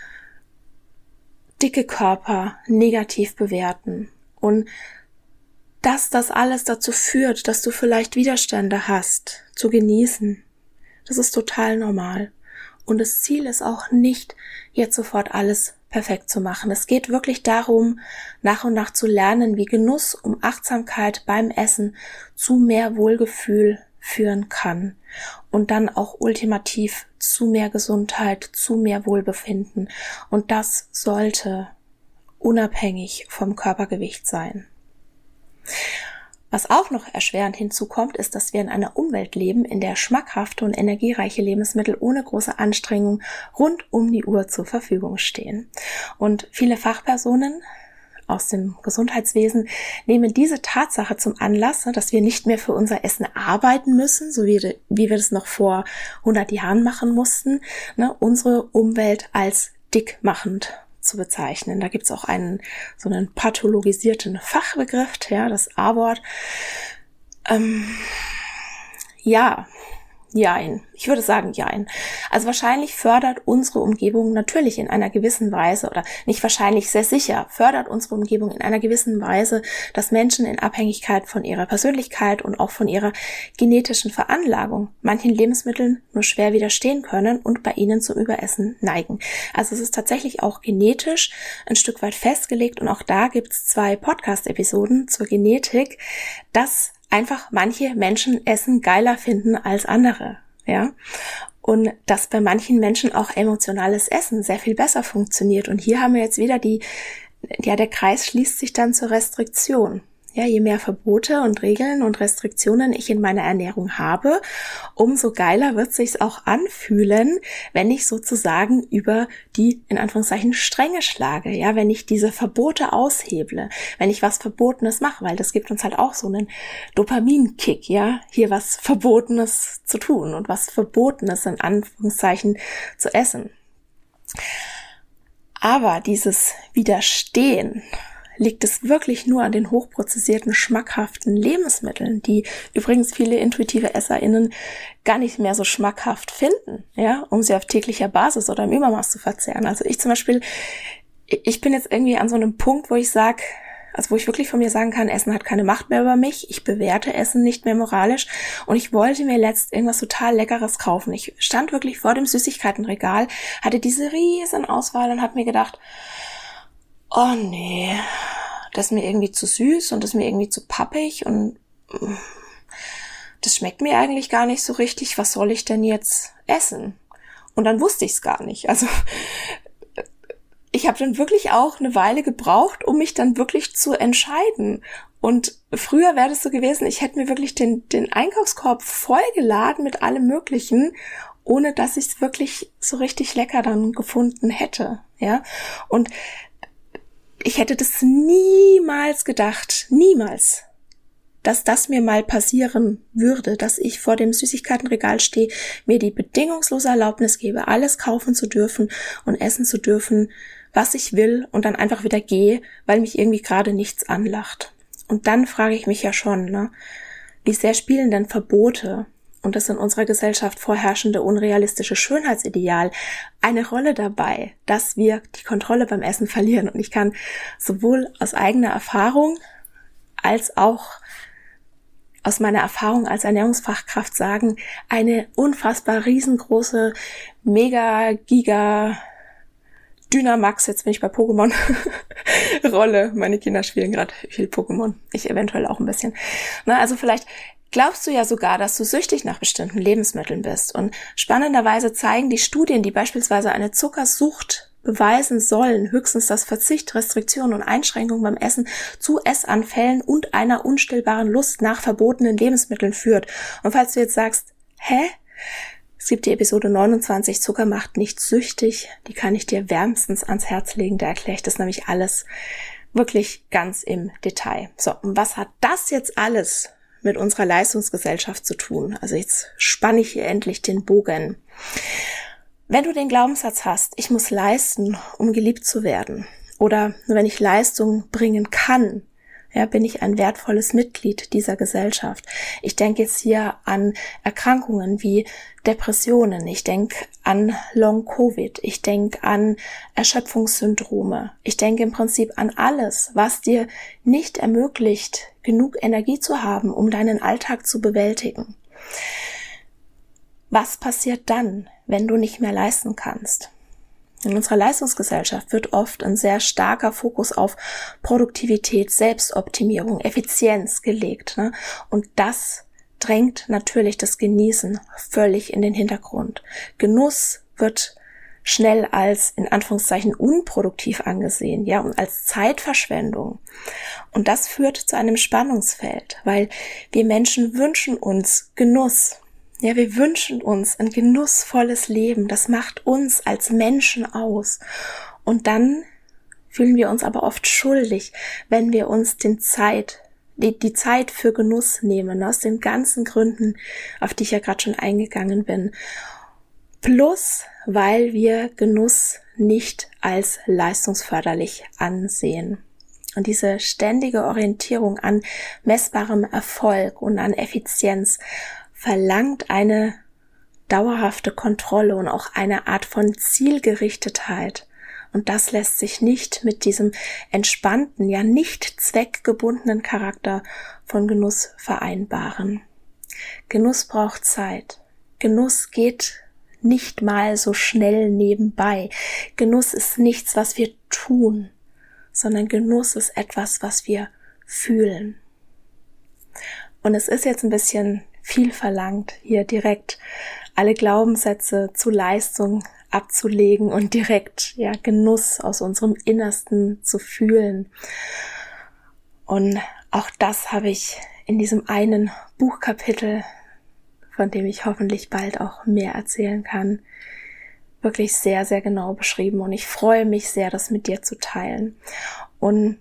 Speaker 1: dicke Körper negativ bewerten und dass das alles dazu führt, dass du vielleicht Widerstände hast, zu genießen. Das ist total normal. Und das Ziel ist auch nicht, jetzt sofort alles perfekt zu machen. Es geht wirklich darum, nach und nach zu lernen, wie Genuss und Achtsamkeit beim Essen zu mehr Wohlgefühl führen kann und dann auch ultimativ zu mehr Gesundheit, zu mehr Wohlbefinden. Und das sollte unabhängig vom Körpergewicht sein. Was auch noch erschwerend hinzukommt, ist, dass wir in einer Umwelt leben, in der schmackhafte und energiereiche Lebensmittel ohne große Anstrengung rund um die Uhr zur Verfügung stehen. Und viele Fachpersonen aus dem Gesundheitswesen nehmen diese Tatsache zum Anlass, dass wir nicht mehr für unser Essen arbeiten müssen, so wie, wie wir das noch vor hundert Jahren machen mussten, ne, unsere Umwelt als dickmachend zu bezeichnen. Da gibt's auch einen so einen pathologisierten Fachbegriff, ja, das A-Wort. Ähm, ja, jein. Ich würde sagen jein. Also wahrscheinlich fördert unsere Umgebung natürlich in einer gewissen Weise, oder nicht wahrscheinlich, sehr sicher, fördert unsere Umgebung in einer gewissen Weise, dass Menschen in Abhängigkeit von ihrer Persönlichkeit und auch von ihrer genetischen Veranlagung manchen Lebensmitteln nur schwer widerstehen können und bei ihnen zum Überessen neigen. Also es ist tatsächlich auch genetisch ein Stück weit festgelegt, und auch da gibt's zwei Podcast-Episoden zur Genetik, dass einfach manche Menschen Essen geiler finden als andere, ja. Und dass bei manchen Menschen auch emotionales Essen sehr viel besser funktioniert. Und hier haben wir jetzt wieder die, ja, der Kreis schließt sich dann zur Restriktion. Ja, je mehr Verbote und Regeln und Restriktionen ich in meiner Ernährung habe, umso geiler wird es sich auch anfühlen, wenn ich sozusagen über die, in Anführungszeichen, Stränge schlage. Ja, wenn ich diese Verbote ausheble, wenn ich was Verbotenes mache, weil das gibt uns halt auch so einen Dopaminkick, ja, hier was Verbotenes zu tun und was Verbotenes in Anführungszeichen zu essen. Aber dieses Widerstehen, liegt es wirklich nur an den hochprozessierten, schmackhaften Lebensmitteln, die übrigens viele intuitive EsserInnen gar nicht mehr so schmackhaft finden, ja, um sie auf täglicher Basis oder im Übermaß zu verzehren. Also ich zum Beispiel, ich bin jetzt irgendwie an so einem Punkt, wo ich sage, also wo ich wirklich von mir sagen kann, Essen hat keine Macht mehr über mich, ich bewerte Essen nicht mehr moralisch, und ich wollte mir letzt irgendwas total Leckeres kaufen. Ich stand wirklich vor dem Süßigkeitenregal, hatte diese riesen Auswahl und habe mir gedacht, oh nee, das ist mir irgendwie zu süß und das ist mir irgendwie zu pappig und das schmeckt mir eigentlich gar nicht so richtig. Was soll ich denn jetzt essen? Und dann wusste ich es gar nicht. Also ich habe dann wirklich auch eine Weile gebraucht, um mich dann wirklich zu entscheiden. Und früher wäre das so gewesen, ich hätte mir wirklich den, den Einkaufskorb vollgeladen mit allem Möglichen, ohne dass ich es wirklich so richtig lecker dann gefunden hätte. Ja, und ich hätte das niemals gedacht, niemals, dass das mir mal passieren würde, dass ich vor dem Süßigkeitenregal stehe, mir die bedingungslose Erlaubnis gebe, alles kaufen zu dürfen und essen zu dürfen, was ich will, und dann einfach wieder gehe, weil mich irgendwie gerade nichts anlacht. Und dann frage ich mich ja schon, ne, wie sehr spielen denn Verbote und das in unserer Gesellschaft vorherrschende unrealistische Schönheitsideal eine Rolle dabei, dass wir die Kontrolle beim Essen verlieren. Und ich kann sowohl aus eigener Erfahrung als auch aus meiner Erfahrung als Ernährungsfachkraft sagen, eine unfassbar riesengroße, mega, giga, Dynamax, jetzt bin ich bei Pokémon, Rolle. Meine Kinder spielen gerade viel Pokémon. Ich eventuell auch ein bisschen. Na, also vielleicht glaubst du ja sogar, dass du süchtig nach bestimmten Lebensmitteln bist. Und spannenderweise zeigen die Studien, die beispielsweise eine Zuckersucht beweisen sollen, höchstens, dass Verzicht, Restriktionen und Einschränkungen beim Essen zu Essanfällen und einer unstillbaren Lust nach verbotenen Lebensmitteln führt. Und falls du jetzt sagst, hä? Es gibt die Episode neunundzwanzig, Zucker macht nicht süchtig, die kann ich dir wärmstens ans Herz legen, da erkläre ich das nämlich alles wirklich ganz im Detail. So, und was hat das jetzt alles mit unserer Leistungsgesellschaft zu tun? Also jetzt spanne ich hier endlich den Bogen. Wenn du den Glaubenssatz hast, ich muss leisten, um geliebt zu werden, oder nur wenn ich Leistung bringen kann, ja, bin ich ein wertvolles Mitglied dieser Gesellschaft. Ich denke jetzt hier an Erkrankungen wie Depressionen, ich denke an Long-Covid, ich denke an Erschöpfungssyndrome, ich denke im Prinzip an alles, was dir nicht ermöglicht, genug Energie zu haben, um deinen Alltag zu bewältigen. Was passiert dann, wenn du nicht mehr leisten kannst? In unserer Leistungsgesellschaft wird oft ein sehr starker Fokus auf Produktivität, Selbstoptimierung, Effizienz gelegt, ne? Und das drängt natürlich das Genießen völlig in den Hintergrund. Genuss wird schnell als in Anführungszeichen unproduktiv angesehen, ja, und als Zeitverschwendung. Und das führt zu einem Spannungsfeld, weil wir Menschen wünschen uns Genuss. Ja, wir wünschen uns ein genussvolles Leben. Das macht uns als Menschen aus. Und dann fühlen wir uns aber oft schuldig, wenn wir uns den Zeit, die, die Zeit für Genuss nehmen, aus den ganzen Gründen, auf die ich ja gerade schon eingegangen bin. Plus, weil wir Genuss nicht als leistungsförderlich ansehen. Und diese ständige Orientierung an messbarem Erfolg und an Effizienz verlangt eine dauerhafte Kontrolle und auch eine Art von Zielgerichtetheit. Und das lässt sich nicht mit diesem entspannten, ja nicht zweckgebundenen Charakter von Genuss vereinbaren. Genuss braucht Zeit. Genuss geht nicht mal so schnell nebenbei. Genuss ist nichts, was wir tun, sondern Genuss ist etwas, was wir fühlen. Und es ist jetzt ein bisschen viel verlangt, hier direkt alle Glaubenssätze zu Leistung abzulegen und direkt ja Genuss aus unserem Innersten zu fühlen. Und auch das habe ich in diesem einen Buchkapitel, von dem ich hoffentlich bald auch mehr erzählen kann, wirklich sehr, sehr genau beschrieben. Und ich freue mich sehr, das mit dir zu teilen. Und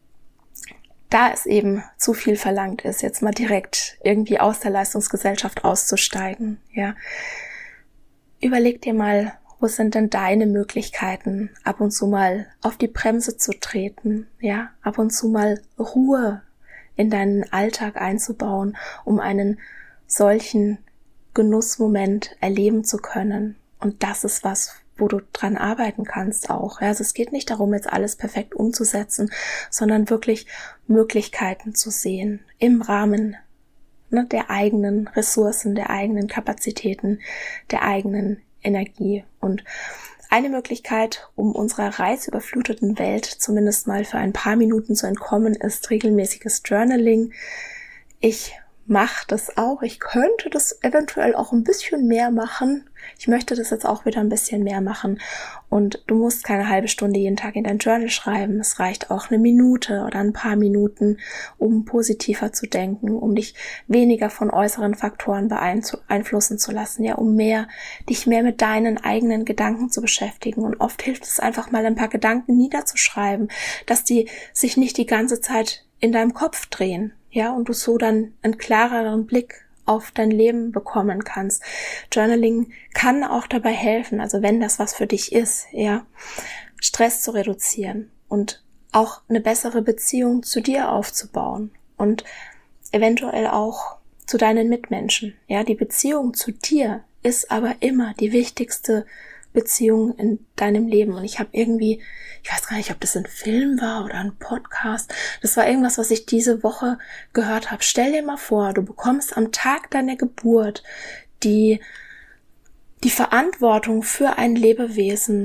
Speaker 1: da es eben zu viel verlangt ist, jetzt mal direkt irgendwie aus der Leistungsgesellschaft auszusteigen, ja, überleg dir mal, wo sind denn deine Möglichkeiten, ab und zu mal auf die Bremse zu treten, ja, ab und zu mal Ruhe in deinen Alltag einzubauen, um einen solchen Genussmoment erleben zu können. Und das ist was, wo du dran arbeiten kannst auch. Ja, also es geht nicht darum, jetzt alles perfekt umzusetzen, sondern wirklich Möglichkeiten zu sehen im Rahmen, ne, der eigenen Ressourcen, der eigenen Kapazitäten, der eigenen Energie. Und eine Möglichkeit, um unserer reizüberfluteten Welt zumindest mal für ein paar Minuten zu entkommen, ist regelmäßiges Journaling. Ich mache das auch. Ich könnte das eventuell auch ein bisschen mehr machen. Ich möchte das jetzt auch wieder ein bisschen mehr machen. Und du musst keine halbe Stunde jeden Tag in dein Journal schreiben. Es reicht auch eine Minute oder ein paar Minuten, um positiver zu denken, um dich weniger von äußeren Faktoren beeinflussen zu lassen, ja, um mehr, dich mehr mit deinen eigenen Gedanken zu beschäftigen. Und oft hilft es einfach mal, ein paar Gedanken niederzuschreiben, dass die sich nicht die ganze Zeit in deinem Kopf drehen. Ja, und du so dann einen klareren Blick auf dein Leben bekommen kannst. Journaling kann auch dabei helfen, also wenn das was für dich ist, ja, Stress zu reduzieren und auch eine bessere Beziehung zu dir aufzubauen und eventuell auch zu deinen Mitmenschen. Ja, die Beziehung zu dir ist aber immer die wichtigste Beziehung in deinem Leben. Und ich habe irgendwie, ich weiß gar nicht, ob das ein Film war oder ein Podcast, das war irgendwas, was ich diese Woche gehört habe. Stell dir mal vor, du bekommst am Tag deiner Geburt die, die Verantwortung für ein Lebewesen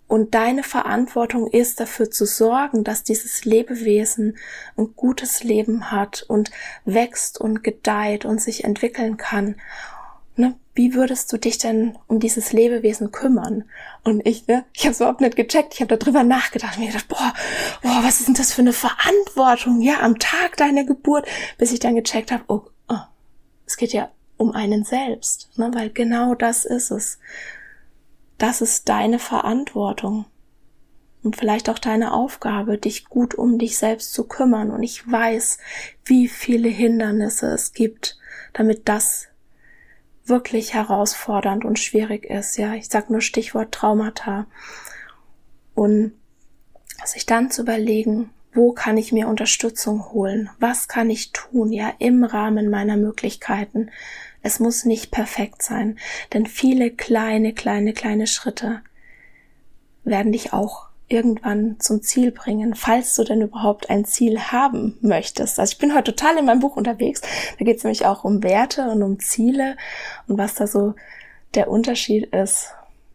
Speaker 1: Und deine Verantwortung ist, dafür zu sorgen, dass dieses Lebewesen ein gutes Leben hat und wächst und gedeiht und sich entwickeln kann. Ne? Wie würdest du dich denn um dieses Lebewesen kümmern? Und ich, ne, ich habe es überhaupt nicht gecheckt. Ich habe darüber nachgedacht und mir gedacht, boah, boah, was ist denn das für eine Verantwortung? Ja, am Tag deiner Geburt, bis ich dann gecheckt habe, oh, oh, es geht ja um einen selbst, ne? Weil genau das ist es. Das ist deine Verantwortung und vielleicht auch deine Aufgabe, dich gut um dich selbst zu kümmern. Und ich weiß, wie viele Hindernisse es gibt, damit das wirklich herausfordernd und schwierig ist. Ja, ich sag nur Stichwort Traumata. Und sich dann zu überlegen, wo kann ich mir Unterstützung holen? Was kann ich tun? Ja, im Rahmen meiner Möglichkeiten. Es muss nicht perfekt sein, denn viele kleine, kleine, kleine Schritte werden dich auch irgendwann zum Ziel bringen, falls du denn überhaupt ein Ziel haben möchtest. Also ich bin heute total in meinem Buch unterwegs, da geht es nämlich auch um Werte und um Ziele und was da so der Unterschied ist.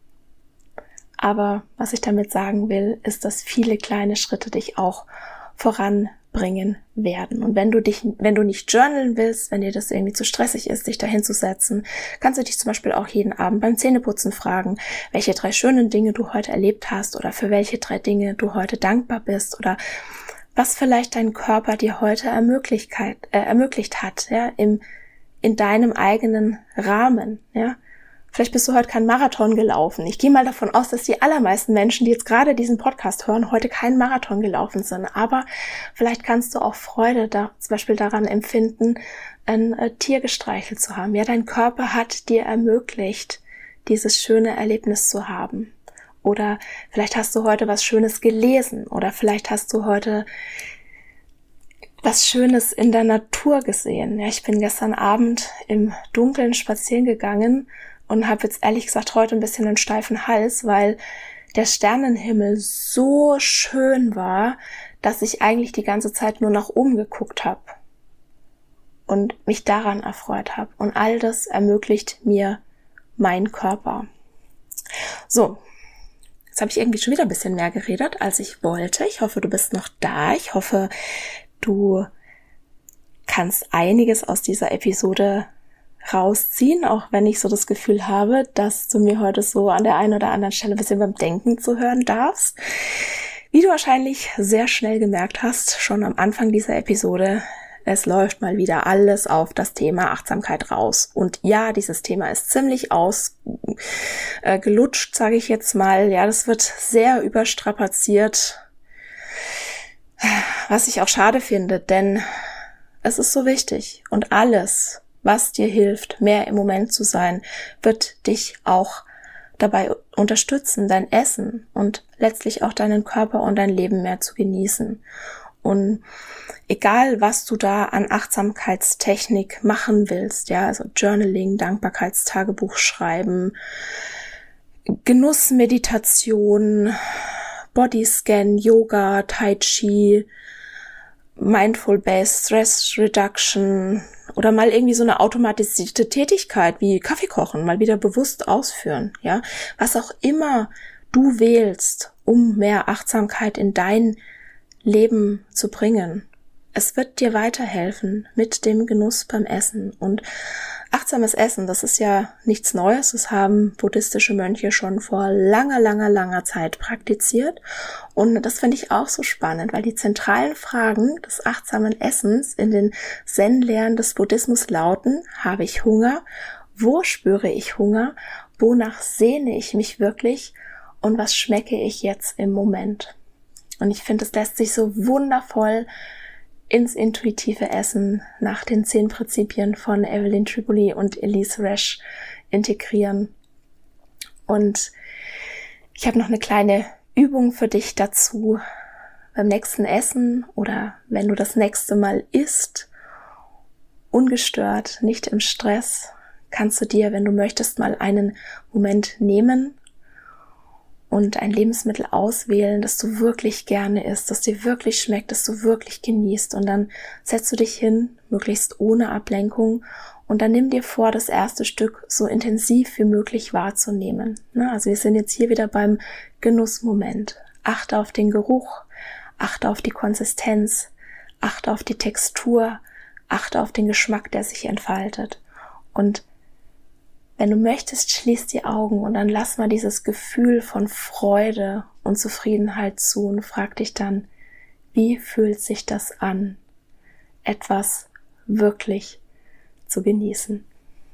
Speaker 1: Aber was ich damit sagen will, ist, dass viele kleine Schritte dich auch voranbringen werden. Und wenn du dich, wenn du nicht journalen willst, wenn dir das irgendwie zu stressig ist, dich da hinzusetzen, kannst du dich zum Beispiel auch jeden Abend beim Zähneputzen fragen, welche drei schönen Dinge du heute erlebt hast oder für welche drei Dinge du heute dankbar bist oder was vielleicht dein Körper dir heute ermöglicht, äh, ermöglicht hat, ja, im, in deinem eigenen Rahmen, ja. Vielleicht bist du heute keinen Marathon gelaufen. Ich gehe mal davon aus, dass die allermeisten Menschen, die jetzt gerade diesen Podcast hören, heute keinen Marathon gelaufen sind. Aber vielleicht kannst du auch Freude da, zum Beispiel daran empfinden, ein äh, Tier gestreichelt zu haben. Ja, dein Körper hat dir ermöglicht, dieses schöne Erlebnis zu haben. Oder vielleicht hast du heute was Schönes gelesen. Oder vielleicht hast du heute was Schönes in der Natur gesehen. Ja, ich bin gestern Abend im Dunkeln spazieren gegangen und habe jetzt ehrlich gesagt heute ein bisschen einen steifen Hals, weil der Sternenhimmel so schön war, dass ich eigentlich die ganze Zeit nur nach oben geguckt habe und mich daran erfreut habe. Und all das ermöglicht mir mein Körper. So, jetzt habe ich irgendwie schon wieder ein bisschen mehr geredet, als ich wollte. Ich hoffe, du bist noch da. Ich hoffe, du kannst einiges aus dieser Episode rausziehen, auch wenn ich so das Gefühl habe, dass du mir heute so an der einen oder anderen Stelle ein bisschen beim Denken zuhören darfst. Wie du wahrscheinlich sehr schnell gemerkt hast, schon am Anfang dieser Episode, es läuft mal wieder alles auf das Thema Achtsamkeit raus. Und ja, dieses Thema ist ziemlich ausgelutscht, äh, sage ich jetzt mal. Ja, das wird sehr überstrapaziert, was ich auch schade finde, denn es ist so wichtig und alles, was dir hilft, mehr im Moment zu sein, wird dich auch dabei unterstützen, dein Essen und letztlich auch deinen Körper und dein Leben mehr zu genießen. Und egal, was du da an Achtsamkeitstechnik machen willst, ja, also Journaling, Dankbarkeitstagebuch schreiben, Genussmeditation, Bodyscan, Yoga, Tai Chi, Mindful-Based Stress Reduction oder mal irgendwie so eine automatisierte Tätigkeit wie Kaffee kochen, mal wieder bewusst ausführen, ja. Was auch immer du wählst, um mehr Achtsamkeit in dein Leben zu bringen. Es wird dir weiterhelfen mit dem Genuss beim Essen. Und achtsames Essen, das ist ja nichts Neues. Das haben buddhistische Mönche schon vor langer, langer, langer Zeit praktiziert. Und das finde ich auch so spannend, weil die zentralen Fragen des achtsamen Essens in den Zen-Lehren des Buddhismus lauten: Habe ich Hunger? Wo spüre ich Hunger? Wonach sehne ich mich wirklich? Und was schmecke ich jetzt im Moment? Und ich finde, es lässt sich so wundervoll ins intuitive Essen nach den zehn Prinzipien von Evelyn Tribole und Elyse Resch integrieren. Und ich habe noch eine kleine Übung für dich dazu. Beim nächsten Essen oder wenn du das nächste Mal isst, ungestört, nicht im Stress, kannst du dir, wenn du möchtest, mal einen Moment nehmen und ein Lebensmittel auswählen, das du wirklich gerne isst, das dir wirklich schmeckt, das du wirklich genießt. Und dann setzt du dich hin, möglichst ohne Ablenkung, Und dann nimm dir vor, das erste Stück so intensiv wie möglich wahrzunehmen. Also wir sind jetzt hier wieder beim Genussmoment. Achte auf den Geruch, achte auf die Konsistenz, achte auf die Textur, achte auf den Geschmack, der sich entfaltet. Und wenn du möchtest, schließ die Augen und dann lass mal dieses Gefühl von Freude und Zufriedenheit zu und frag dich dann, wie fühlt sich das an, etwas wirklich zu genießen.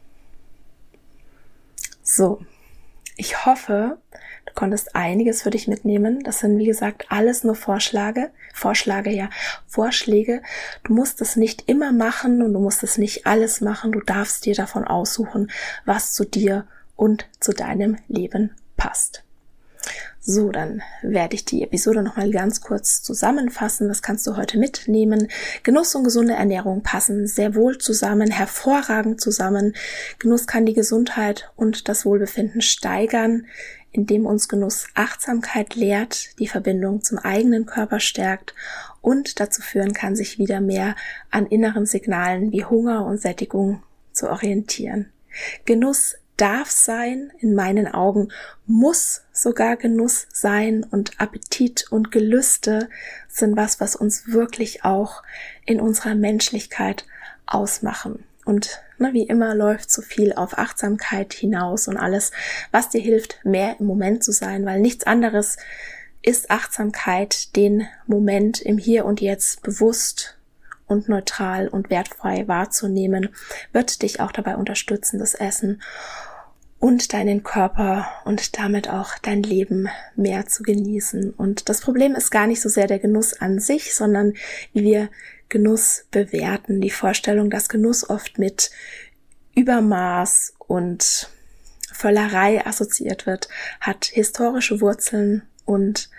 Speaker 1: So, ich hoffe, du konntest einiges für dich mitnehmen. Das sind, wie gesagt, alles nur Vorschläge, Vorschläge, ja, Vorschläge. Du musst es nicht immer machen und du musst es nicht alles machen. Du darfst dir davon aussuchen, was zu dir und zu deinem Leben passt. So, dann werde ich die Episode nochmal ganz kurz zusammenfassen. Was kannst du heute mitnehmen? Genuss und gesunde Ernährung passen sehr wohl zusammen, hervorragend zusammen. Genuss kann die Gesundheit und das Wohlbefinden steigern, indem uns Genuss Achtsamkeit lehrt, die Verbindung zum eigenen Körper stärkt und dazu führen kann, sich wieder mehr an inneren Signalen wie Hunger und Sättigung zu orientieren. Genuss darf sein, in meinen Augen muss sogar Genuss sein und Appetit und Gelüste sind was, was uns wirklich auch in unserer Menschlichkeit ausmachen. Und ne, wie immer läuft so viel auf Achtsamkeit hinaus und alles, was dir hilft, mehr im Moment zu sein, weil nichts anderes ist Achtsamkeit, den Moment im Hier und Jetzt bewusst und neutral und wertfrei wahrzunehmen, wird dich auch dabei unterstützen, das Essen und deinen Körper und damit auch dein Leben mehr zu genießen. Und das Problem ist gar nicht so sehr der Genuss an sich, sondern wie wir Genuss bewerten. Die Vorstellung, dass Genuss oft mit Übermaß und Völlerei assoziiert wird, hat historische Wurzeln und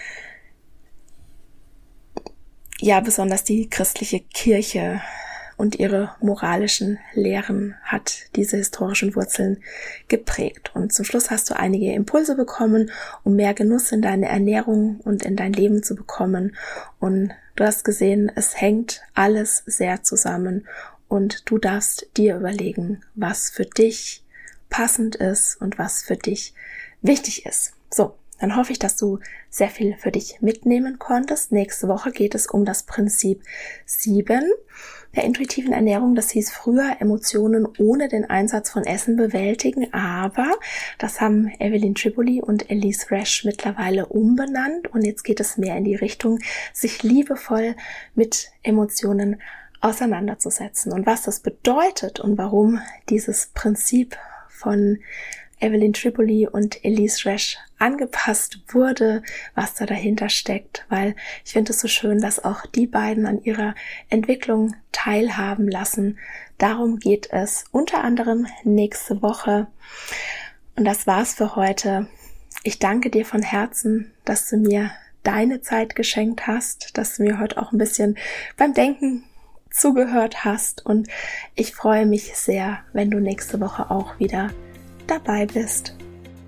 Speaker 1: ja, besonders die christliche Kirche und ihre moralischen Lehren hat diese historischen Wurzeln geprägt. Und zum Schluss hast du einige Impulse bekommen, um mehr Genuss in deine Ernährung und in dein Leben zu bekommen. Und du hast gesehen, es hängt alles sehr zusammen und du darfst dir überlegen, was für dich passend ist und was für dich wichtig ist. So. Dann hoffe ich, dass du sehr viel für dich mitnehmen konntest. Nächste Woche geht es um das Prinzip sieben der intuitiven Ernährung. Das hieß früher Emotionen ohne den Einsatz von Essen bewältigen, aber das haben Evelyn Tribole und Elyse Resch mittlerweile umbenannt und jetzt geht es mehr in die Richtung, sich liebevoll mit Emotionen auseinanderzusetzen. Und was das bedeutet und warum dieses Prinzip von Evelyn Tribole und Elyse Resch angepasst wurde, was da dahinter steckt, weil ich finde es so schön, dass auch die beiden an ihrer Entwicklung teilhaben lassen. Darum geht es unter anderem nächste Woche. Und das war's für heute. Ich danke dir von Herzen, dass du mir deine Zeit geschenkt hast, dass du mir heute auch ein bisschen beim Denken zugehört hast und ich freue mich sehr, wenn du nächste Woche auch wieder dabei bist.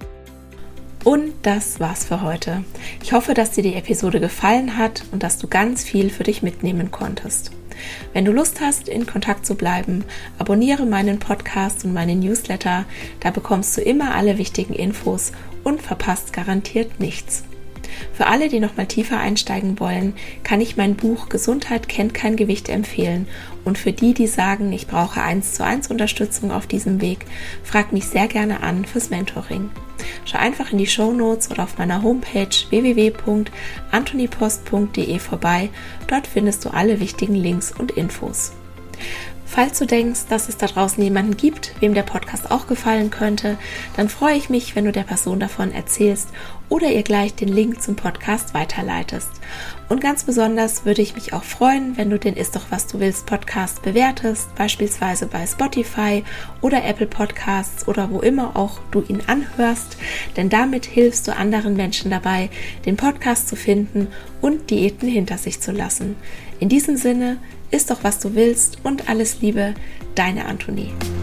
Speaker 1: Und das war's für heute. Ich hoffe, dass dir die Episode gefallen hat und dass du ganz viel für dich mitnehmen konntest. Wenn du Lust hast, in Kontakt zu bleiben, abonniere meinen Podcast und meinen Newsletter, da bekommst du immer alle wichtigen Infos und verpasst garantiert nichts. Für alle, die noch mal tiefer einsteigen wollen, kann ich mein Buch Gesundheit kennt kein Gewicht empfehlen. Und für die, die sagen, ich brauche eins zu eins Unterstützung auf diesem Weg, frag mich sehr gerne an fürs Mentoring. Schau einfach in die Shownotes oder auf meiner Homepage w w w punkt antonipost punkt d e vorbei. Dort findest du alle wichtigen Links und Infos. Falls du denkst, dass es da draußen jemanden gibt, wem der Podcast auch gefallen könnte, dann freue ich mich, wenn du der Person davon erzählst oder ihr gleich den Link zum Podcast weiterleitest. Und ganz besonders würde ich mich auch freuen, wenn du den Ist doch was du willst Podcast bewertest, beispielsweise bei Spotify oder Apple Podcasts oder wo immer auch du ihn anhörst, denn damit hilfst du anderen Menschen dabei, den Podcast zu finden und Diäten hinter sich zu lassen. In diesem Sinne, ist doch was du willst und alles Liebe, deine Antonie.